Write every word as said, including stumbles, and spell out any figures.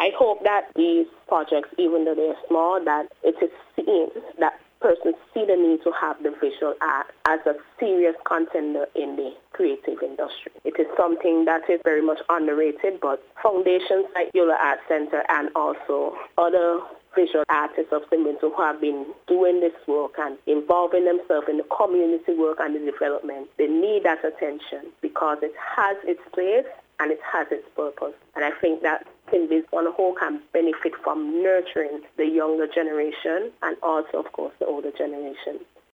I hope that these projects, even though they're small, that it is seen, that persons see the need to have the visual art as a serious contender in the creative industry. It is something that is very much underrated, but foundations like Yola Art Center and also other visual artists of Saint Vincent who have been doing this work and involving themselves in the community work and the development, they need that attention because it has its place and it has its purpose. And I think that Saint Vincent on a whole can benefit from nurturing the younger generation and also, of course, the older generation.